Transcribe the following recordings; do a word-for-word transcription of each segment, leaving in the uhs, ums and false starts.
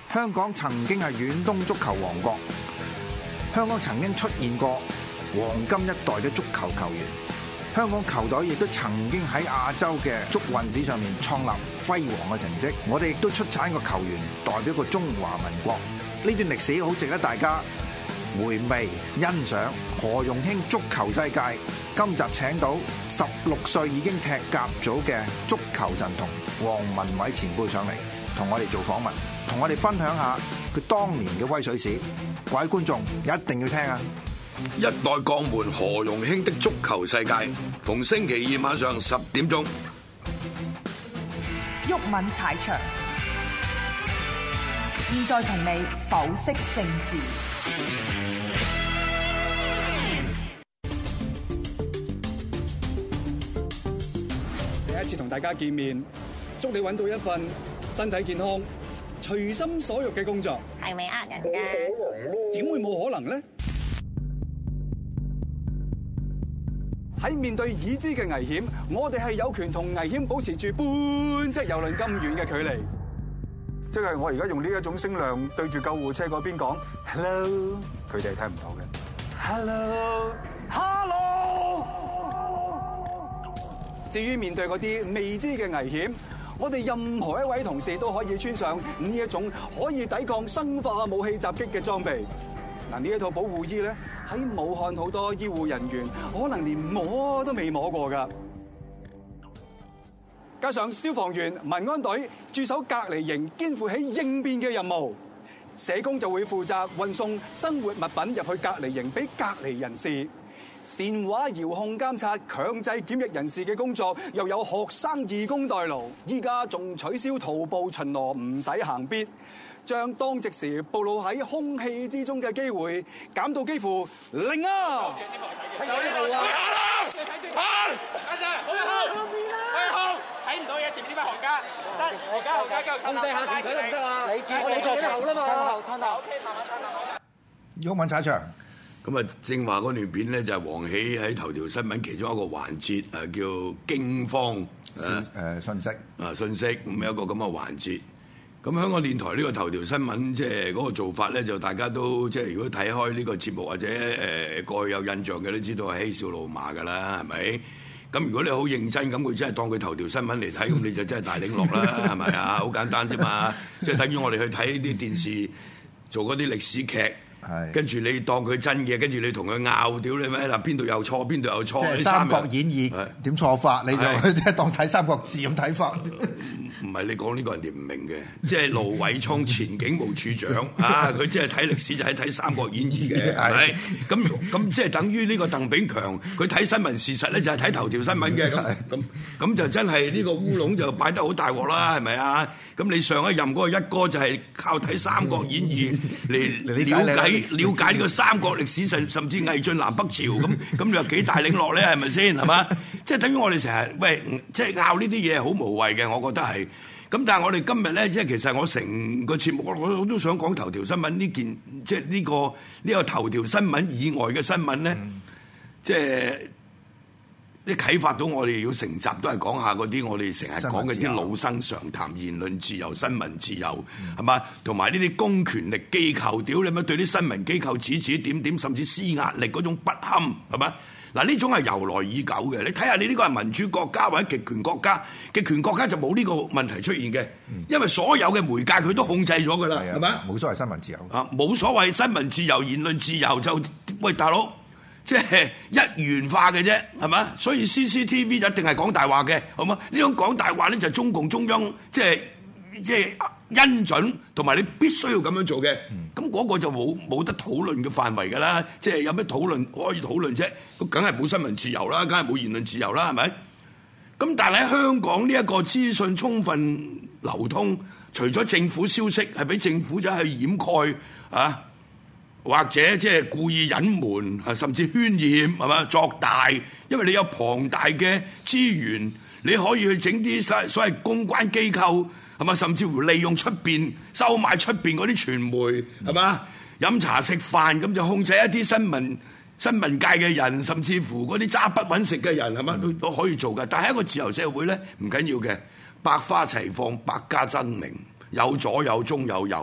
香港曾經係遠東足球王國，香港曾經出現過黃金一代嘅足球球員，香港球隊亦都曾經喺亞洲嘅足運史上面創立輝煌嘅成績。我哋亦都出產個球員代表個中華民國，呢段歷史好值得大家回味欣賞。何容興足球世界，今集請到十六歲已經踢甲組嘅足球神童黃文偉前輩上嚟，同我哋做訪問，同我哋分享下佢當年嘅威水史。各位觀眾一定要聽啊！ 一代鋼門何容興的足球世界，逢星期二晚上十點鐘。 毓民踩場，現在同你剖析政治。 第一次同大家見面，祝你揾到一份身體健康、隨心所欲嘅工作。 係咪呃人㗎？ 點會冇可能呢？喺面對已知嘅危險，我哋係有權同危險保持住半隻郵輪咁遠嘅距離。即係我而家用呢一種聲量對住救護車嗰邊講 hello， 佢哋係聽唔到嘅。hello hello。至於面對嗰啲未知嘅危險，我哋任何一位同事都可以穿上呢一種可以抵抗生化武器襲擊嘅裝備。嗱，呢一套保護衣咧，喺武漢好多醫護人員可能連摸都未摸過㗎。加上消防員、民安隊駐守隔離營，肩負起應變嘅任務。社工就會負責運送生活物品入去隔離營俾隔離人士。電話遙控監察強制檢疫人士嘅工作，又有學生義工代勞。依家仲取消徒步巡邏，唔使行必，將當值時暴露喺空氣之中嘅機會減到幾乎零啊！ 睇幾號啊？好，阿 Sir， 好好，係好，睇唔到嘢，前面呢班行家，得，而家行家繼續探地下潛水得唔得啊？你見我哋在後啦嘛，探後探後 ，OK， 探下探下。 毓民踩場。 咁啊，正話嗰段片咧就係黃喜喺頭條新聞其中一個環節，誒叫驚慌誒信息啊信息，咁有一個咁嘅環節。咁香港電台呢個頭條新聞，即係嗰個做法咧，就大家都即係如果睇開呢個節目或者誒過去有印象嘅都知道係嬉笑怒罵㗎啦，係咪？咁如果你好認真咁，佢真係當佢頭條新聞嚟睇，咁你就真係大領落啦，係咪啊？好簡單啫嘛，即係等於我哋去睇啲電視做嗰啲歷史劇。跟住你當佢真嘅，跟住你同佢拗，屌你咩嗱？邊度有錯，邊度有錯？ 即係《三國演義》點錯法？你就即係當睇《三國志》咁睇法。 唔係你講呢個人哋唔明嘅，即係盧偉聰前警務處長啊，佢即係睇歷史就係睇《三國演義》嘅，係咪？咁咁即係等於呢個鄧炳強，佢睇新聞事實咧就係睇頭條新聞嘅，咁咁咁就真係呢個烏龍就擺得好大鑊啦，係咪啊？咁你上一任嗰個一哥就係靠睇《三國演義》嚟了解了解呢個三國歷史，甚甚至魏晉南北朝，咁咁你話幾大領落咧？係咪先？係嘛？即係等於我哋成日喂，即係拗呢啲嘢係好無謂嘅，我覺得係。咁但係我哋今日咧，即係其實我成個節目我我都想講頭條新聞呢件，即係呢個呢個頭條新聞以外嘅新聞咧，嗯、即係。啲啟發到我哋要成集都係講下嗰啲我哋成日講嘅啲老生常談，言論自由、新聞自由，係嘛、嗯？同埋呢啲公權力機構，屌你乜對啲新聞機構指指點點，甚至施壓力嗰種不堪，係嘛？嗱，呢種係由來已久嘅。你睇下你呢個係民主國家或者極權國家，極權國家就冇呢個問題出現嘅，嗯、因為所有嘅媒介佢都控制咗㗎啦，係嘛？ 冇所謂新聞自由啊，冇所謂新聞自由、言論自由就喂大佬。即係一元化嘅啫，係嘛？所以 C C T V 一定係講大話嘅，好嘛？呢種講大話咧就係中共中央即係即係恩準，同埋你必須要咁樣做嘅。咁嗰、嗯、個就冇冇得討論嘅範圍㗎啦。即係有咩討論可以討論啫？咁梗係冇新聞自由啦，梗係冇言論自由啦，係咪？咁但係喺香港呢一個資訊充分流通，除咗政府消息係俾政府就去掩蓋啊。或者即係故意隱瞞，甚至渲染，係嘛？作大，因為你有龐大嘅資源，你可以去整啲所所謂公關機構，係嘛？甚至乎利用出邊收買出邊嗰啲傳媒，係嘛？飲茶食飯咁就控制一啲新聞新聞界嘅人，甚至乎嗰啲揸筆揾食嘅人，係嘛？都都可以做嘅。但係一個自由社會咧，唔緊要嘅，百花齊放，百家爭鳴，有左有中有右。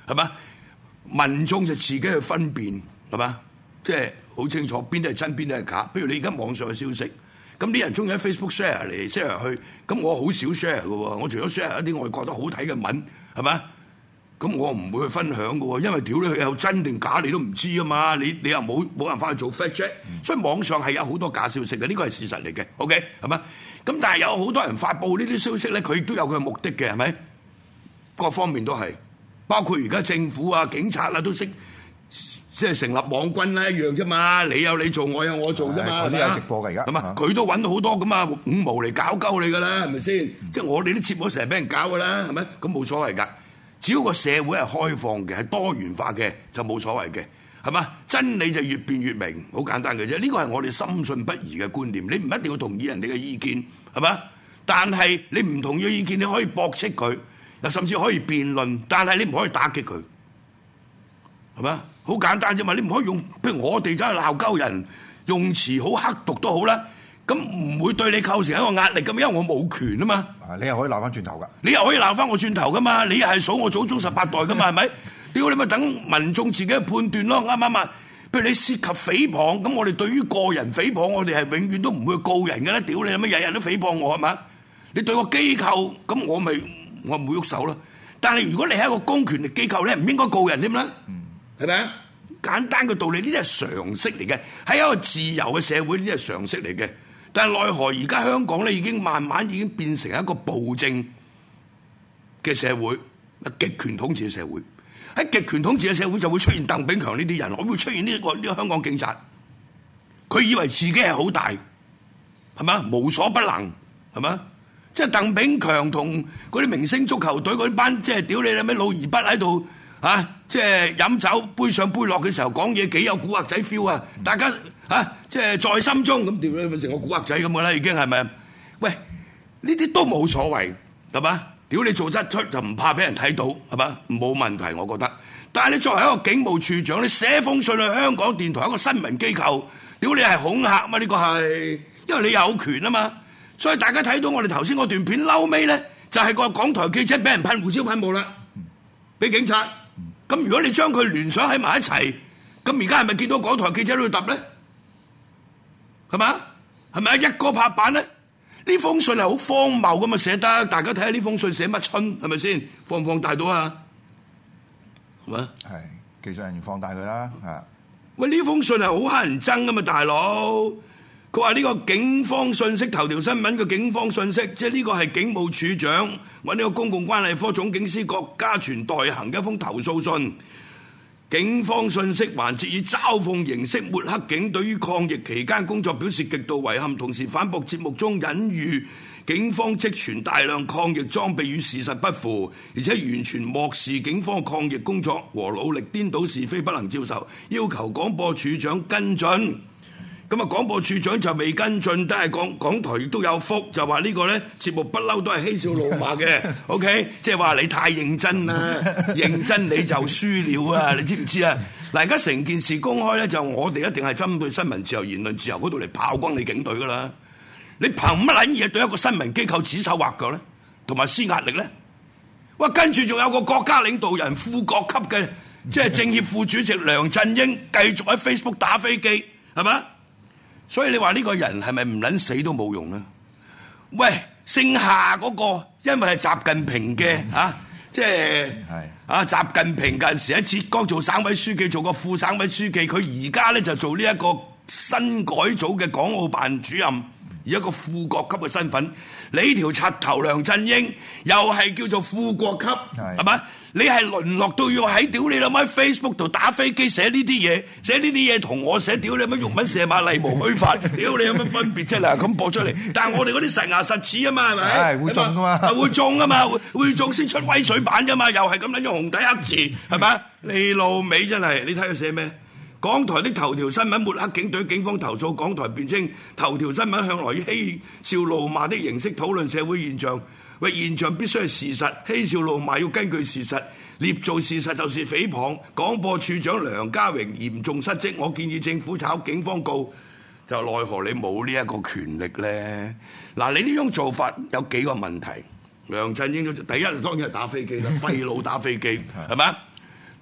係嘛？民眾就自己去分辨，係嘛？即係好清楚邊啲係真，邊啲係假。譬如你而家網上嘅消息，咁啲人中意喺 Facebook share 嚟 share 去，咁我好少 share 嘅喎。我除咗 share 一啲我覺得好睇嘅文，係嘛？咁我唔會去分享嘅喎，因為屌你佢有真定假你都唔知啊嘛。你你又冇冇辦法去做 fact check，所以網上係有好多假消息嘅，呢個係事實嚟嘅。OK 係嘛？咁但係有好多人發布呢啲消息咧，佢都有佢嘅目的嘅，係咪？各方面都係。包括而家政府啊、警察啊都識即係成立網軍啦，一樣啫嘛。你有你做，我有我做啫嘛。 佢都有直播㗎而家。 咁啊，佢都揾到好多咁啊五毛嚟搞鳩你㗎啦，係咪先？嗯、即係我哋啲節目成日俾人搞㗎啦，係咪？咁冇所謂㗎。只要個社會係開放嘅、係多元化嘅，就冇所謂嘅，係嘛？真理就越辯越明，好簡單嘅啫。呢個係我哋深信不疑嘅觀念。你唔一定要同意人哋嘅意見，係嘛？但係你唔同意嘅意見，你可以駁斥佢。又甚至可以辯論，但係你唔可以打擊佢，係嘛？好簡單啫嘛！你唔可以用，譬如我哋走去鬧鳩人，用詞好刻毒都好啦，咁唔會對你構成一個壓力咁，因為我冇權啊嘛。 啊，你又可以鬧翻轉頭噶， 你又可以鬧翻我轉頭噶嘛？你又係數我祖宗十八代噶嘛？係咪？屌你咪等民眾自己去判斷咯，啱唔啱啊？譬如你涉及誹謗，咁我哋對於個人誹謗，我哋係永遠都唔會告人嘅啦。屌你，乜日日都誹謗我係嘛？你對個機構，咁我咪。我唔會喐手啦，但係如果你係一個公權力機構咧，唔應該告人添啦，係咪啊？簡單嘅道理，呢啲係常識嚟嘅，喺一個自由嘅社會，呢啲係常識嚟嘅。但係奈何而家香港咧，已經慢慢已經變成一個暴政嘅社會，極權統治嘅社會。喺極權統治嘅社會就會出現鄧炳強呢啲人，我會出現呢個呢個香港警察，佢以為自己係好大，係嘛？無所不能，係嘛？即係鄧炳強同嗰啲明星足球隊嗰班，即係屌你啦咩老二筆喺度啊！即係飲酒杯上杯落嘅時候講嘢幾有古惑仔 feel 啊！大家啊，即係在心中咁屌你，成個古惑仔咁嘅啦，已經係咪？喂，呢啲都冇所謂，係嘛？屌你做得出就唔怕俾人睇到，係嘛？冇問題，我覺得。但係你作為一個警務處長，你寫封信去香港電台一個新聞機構，屌你係恐嚇嘛？呢個係因為你有權啊嘛。所以大家睇到我哋頭先嗰段片嬲尾咧，就係個港台記者俾人噴胡椒噴霧啦，俾警察。咁如果你將佢聯想喺埋一齊，咁而家係咪見到港台記者喺度揼咧？係嘛？係咪啊？一個拍板咧？呢封信係好荒謬咁啊寫得，大家睇下呢封信寫乜春係咪先？放唔放大到啊？係咪？ 係技術人員放大佢啦，係。 喂，呢封信係好乞人憎噶嘛，大佬。佢話呢個警方信息頭條新聞嘅警方信息，即係呢個係警務處長揾呢個公共關係科總警司郭家全代行嘅一封投訴信。警方信息環節以嘲諷形式抹黑警隊於抗疫期間工作表示極度遺憾，同時反駁節目中隱喻警方積存大量抗疫裝備與事實不符，而且完全漠視警方抗疫工作和努力，顛倒是非不能接受，要求廣播處長跟進。咁啊，廣播處長就未跟進，但係港港台亦都有覆，就話呢個咧節目不嬲都係嬉笑怒罵嘅，OK， 即係話你太認真啦，認真你就輸了啊！你知唔知啊？嗱，而家成件事公開咧，就我哋一定係針對新聞自由、言論自由嗰度嚟炮轟你警隊噶啦。你憑乜撚嘢對一個新聞機構指手畫腳咧，同埋施壓力咧？哇！跟住仲有個國家領導人、副國級嘅，即係政協副主席梁振英，繼續喺 Facebook 打飛機，係咪？所以你話呢個人係咪唔撚死都冇用咧？喂，姓夏嗰個，因為係習近平嘅啊，即係啊，習近平嗰陣時喺浙江做省委書記，做個副省委書記，佢而家咧就做呢一個新改組嘅港澳辦主任，以一個副國級嘅身份。你條柒頭梁振英又係叫做副國級，係咪？你係淪落到要喺屌你老母喺 Facebook 度打飛機寫呢啲嘢，寫呢啲嘢同我寫屌你乜玉文射馬麗無虛發，屌你有乜分別啫？嗱，咁播出嚟，但係我哋嗰啲實牙實齒啊嘛，係咪？係會中噶嘛？ 係會中啊嘛，會中先出威水版噶嘛，又係咁撚用紅底黑字，係咪？你老味真係，你睇佢寫咩？港台的頭條新聞抹黑警隊，警方投訴港台辯稱頭條新聞向來以嬉笑怒罵的形式討論社會現象。喂，現象必須係事實，嬉笑怒罵要根據事實，捏造事實就是誹謗。廣播處長梁家榮嚴重失職，我建議政府炒警方告，就奈何你冇呢一個權力咧。嗱，你呢種做法有幾個問題。梁振英第一當然係打飛機啦，廢佬打飛機係咪？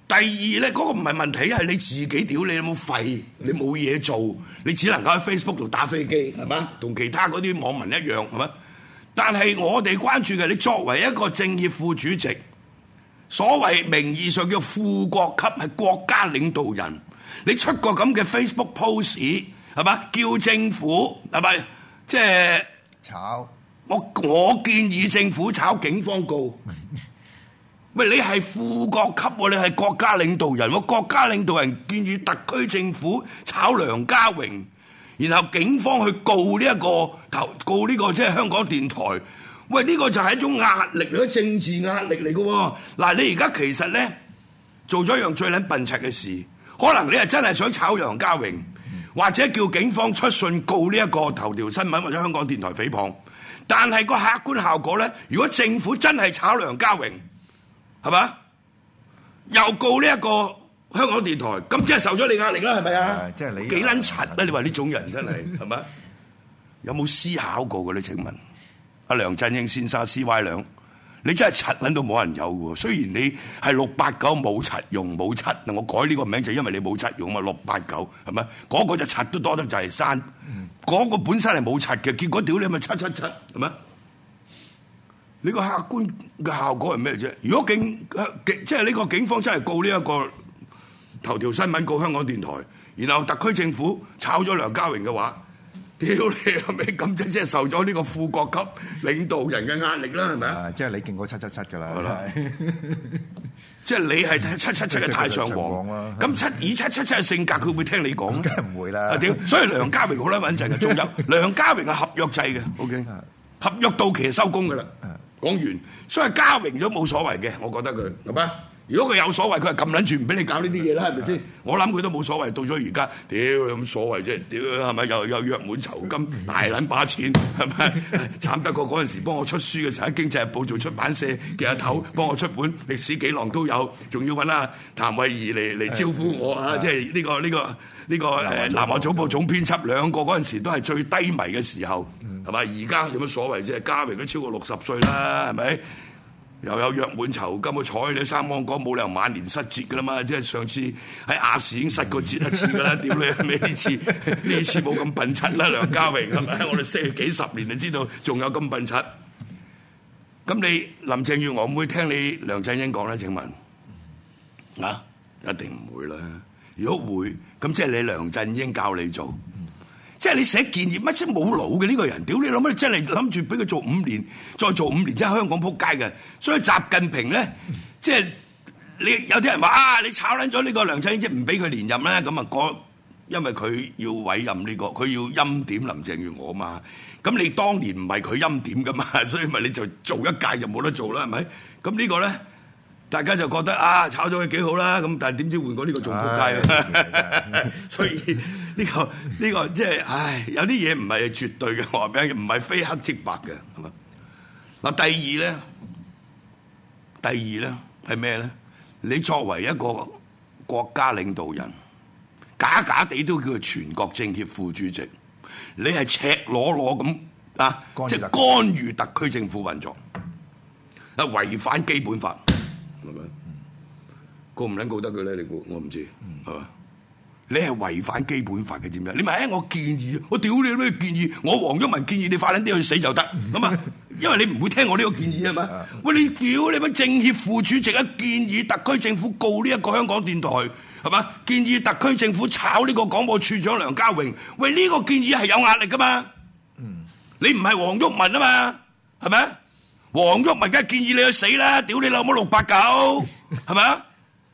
第二咧，嗰、那個唔係問題，係你自己屌你有冇廢，你冇嘢做，你只能夠喺 Facebook 度打飛機，係嘛？同其他嗰啲網民一樣，係嘛？但係我哋關注嘅，你作為一個政協副主席，所謂名義上叫副國級，係國家領導人，你出個咁嘅 Facebook post 係嘛？叫政府係咪即係炒？ 我我建議政府炒警方告。喂，你係副國級喎，你係國家領導人喎，國家領導人建議特區政府炒梁家榮，然後警方去告呢、這、一個投告呢個即係香港電台。喂，呢、這個就係一種壓力嚟，政治壓力嚟嘅喎。嗱，你而家其實咧做咗一樣最撚笨柒嘅事，可能你係真係想炒梁家榮，或者叫警方出信告呢一個頭條新聞或者香港電台誹謗。但係個客觀效果咧，如果政府真係炒梁家榮，係嘛？又告呢一個香港電台，咁即係受咗你壓力啦，係咪啊？ 即係你幾撚柒啊！你話呢種人真係係咪？有冇思考過嘅咧？請問阿梁振英先生 C Y 兩，你真係柒撚到冇人有嘅喎。雖然你係六八九冇柒用冇柒，我改呢個名就因為你冇柒用嘛。六八九係咪？嗰、那個就柒都多得就係刪，嗰、嗯那個本身係冇柒嘅，結果屌你咪七七七係咪？呢個客觀嘅效果係咩啫？如果警即係呢個警方真係告呢一個頭條新聞告香港電台，然後特區政府炒咗梁家榮嘅話，屌你係咪咁即即係受咗呢個副國級領導人嘅壓力啦？係咪啊？ 即係你勁過七七七㗎啦， 係啦。即係你係七七七嘅太上皇，咁七以七七七嘅性格，佢會唔會聽你講？ 梗係唔會啦。 啊屌！所以梁家榮好撚穩陣嘅，仲有梁家榮係合約制嘅 ，OK， 合約到期收工㗎啦。講完，所以家榮都冇所謂嘅，我覺得佢係咪？如果佢有所謂，佢係撳撚住唔俾你搞呢啲嘢啦，係咪先？我諗佢都冇所謂。到咗而家，屌有咁所謂啫？屌係咪又又約滿酬金，大撚把錢係咪？慘得過嗰陣時幫我出書嘅時候，喺《經濟日報》做出版社嘅阿頭幫我出本歷史紀浪都有，仲要揾阿譚慧儀嚟嚟招呼我啊！即係呢個呢個呢個誒《南華早報》總編輯兩個嗰陣時都係最低迷嘅時候。係咪？而家有乜所謂啫？家榮都超過六十歲啦，係咪？又有約滿酬金，我睬你三安講冇理由晚年失節㗎啦嘛！即係上次喺亞視已經失過節一次㗎啦，屌你係咪呢次呢次冇咁笨柒啦？梁家榮係咪？我哋識幾十年就知道仲有咁笨柒。咁你林鄭月娥會唔會聽你梁振英講咧？請問啊，一定唔會啦。如果會，咁即係你梁振英教你做。即係你寫建議乜先冇腦嘅呢個人，屌你諗乜？真係諗住俾佢做五年，再做五年即係香港撲街嘅。所以習近平咧，即係你有啲人話啊，你炒撚咗呢個梁振英，即係唔俾佢連任咧，咁啊，因為佢要委任呢、這個，佢要欽點林鄭月娥嘛。咁你當年唔係佢欽點噶嘛，所以咪你就做一屆就冇得做啦，係咪？咁呢個咧，大家就覺得啊，炒咗佢幾好啦。咁但係點知換過呢個仲撲街啊？所以。呢、這個呢、這個即係，唉，有啲嘢唔係絕對嘅，話俾你聽，唔係非黑即白嘅，係嘛？嗱，第二咧，第二咧係咩咧？你作為一個國家領導人，假假地都叫做全國政協副主席，你係赤裸裸咁啊，即係干預特區政府運作，啊，違反基本法，係咪？告唔撚告得佢咧？你估我唔知，係嘛？你係違反基本法嘅，知唔知？你咪誒，我建議，我屌你咩建議？我黃毓民建議你快撚啲去死就得，咁啊！因為你唔會聽我呢個建議係嘛？喂，你屌你乜政協副主席啊？建議特區政府告呢一個香港電台係嘛？建議特區政府炒呢個廣播處長梁家榮。喂，呢個建議係有壓力噶嘛？嗯，你唔係黃毓民啊嘛？係咪？黃毓民梗係建議你去死啦！屌你老母六八九，係咪啊？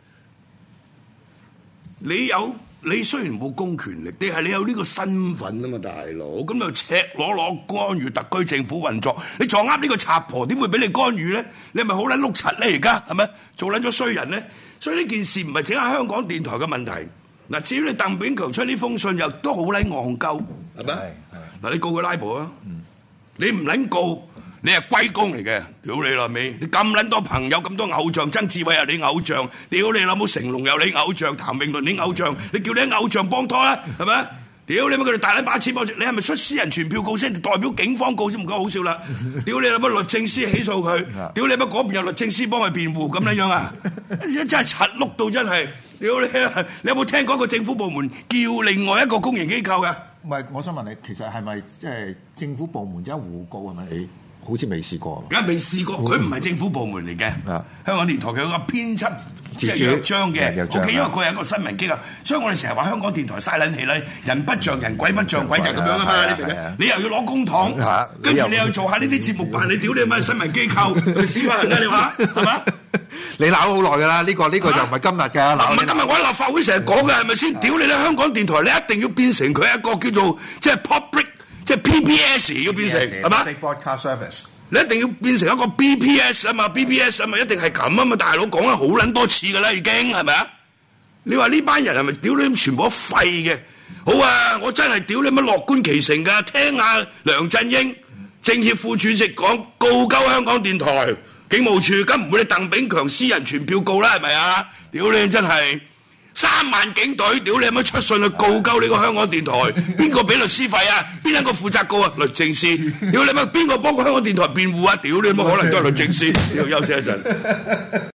你有？你雖然冇公權力，但係你有呢個身份啊嘛，大佬，咁就赤裸裸干預特區政府運作。你撞啱呢個賊婆，點會俾你干預咧？你係咪好撚碌柒咧？而家係咪做撚咗衰人咧？所以呢件事唔係淨係香港電台嘅問題。嗱，至於你鄧炳強出呢封信又都好撚戇鳩，係咪？嗱，你告佢拉布啊？你唔撚告？你係龜公嚟嘅，屌你老味！你咁撚多朋友，咁多偶像，曾志偉係你偶像，屌你老母成龍又你偶像，譚詠麟你偶像，你叫你偶像幫拖啦，係咪？ 屌你乜佢哋大撚把錢幫住，你係咪出私人傳票告先？代表警方告先唔夠好笑啦！屌你乜律政司起訴佢？屌你乜嗰邊有律政司幫佢辯護咁樣樣啊？真係柒碌到真係！屌你啊！你有冇聽講過政府部門叫另外一個公營機構㗎？ 唔係，我想問你，其實係咪即係政府部門即係互告係咪？你好似未試過。 梗係未試過，佢唔係政府部門嚟嘅。香港電台佢有個編輯。即係約章嘅 ，OK， 因為佢係一個新聞機構，所以我哋成日話香港電台嘥撚氣咧，人不像人，鬼不像鬼就係咁樣啊嘛！你明唔明？你又要攞公帑，跟住你又做下呢啲節目辦，你屌你乜新聞機構，你屎忽人啦！你話係嘛？ 你鬧好耐㗎啦，呢個呢個就唔係今日㗎。 唔係今日我喺立法會成日講嘅係咪先？屌你咧！香港電台你一定要變成佢一個叫做即係 public， 即係 P B S 要變成係嘛 ？Broadcast Service。 你一定要變成一個 B P S 啊嘛 ，B P S 啊嘛，一定係咁啊嘛，大佬講咗好撚多次㗎啦，已經係咪啊？你話呢班人係咪屌你全部都廢嘅？好啊，我真係屌你乜樂觀其成㗎，聽下梁振英政協副主席講告鳩香港電台警務處，咁唔會你鄧炳強私人傳票告啦，係咪啊？屌你真係！三萬警隊，屌你有乜出信去告鳩你個香港電台？邊個俾律師費啊？邊一個負責告啊？律政司，屌你乜邊個幫個香港電台辯護啊？屌你有乜可能都係律政司？要休息一陣。